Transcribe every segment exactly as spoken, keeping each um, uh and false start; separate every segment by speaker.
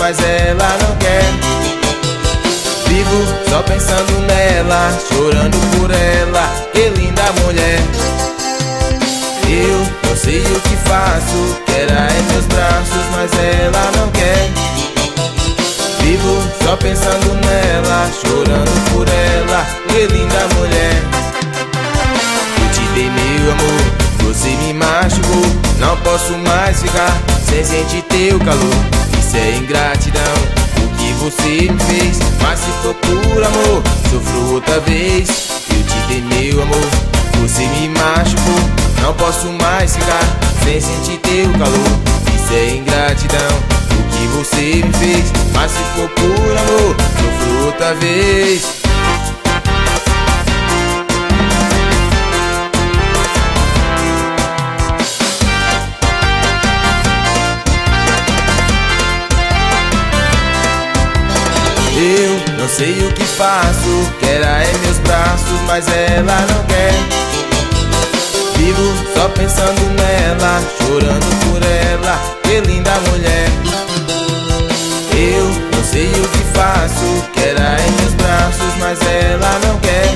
Speaker 1: mas ela não quer. Vivo só pensando nela, chorando por ela, que linda mulher. Eu não sei o que faço, quero em meus braços, mas ela não quer. Vivo só pensando nela, chorando por ela, que linda mulher. Eu te dei meu amor, você me machucou, não posso mais ficar sem sentir teu calor. Isso é ingratidão, o que você me fez, mas se for por amor, sofro outra vez. Eu te dei meu amor, você me machucou, não posso mais ficar sem sentir teu calor. Isso é ingratidão, o que você me fez, mas se for por amor, sofro outra vez. Eu não sei o que faço, quero em meus braços, mas ela não quer. Vivo só pensando nela, chorando por ela, que linda mulher. Eu não sei o que faço, quero em meus braços, mas ela não quer.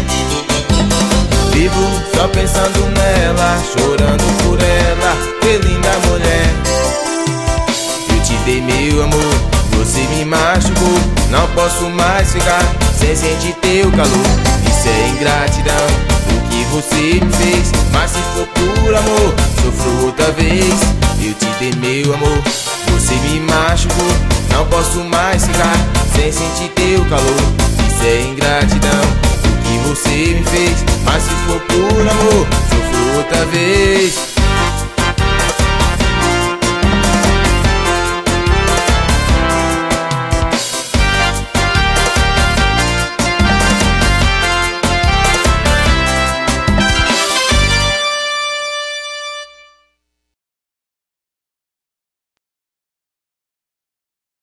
Speaker 1: Vivo só pensando nela, chorando por ela, que linda mulher. Eu te dei meu amor, você me machucou, não posso mais ficar sem sentir teu calor. Isso é ingratidão, o que você me fez, mas se for por amor, sofro outra vez. Eu te dei meu amor, você me machucou, não posso mais ficar sem sentir teu calor. Isso é ingratidão, o que você me fez, mas se for por amor, sofro outra vez.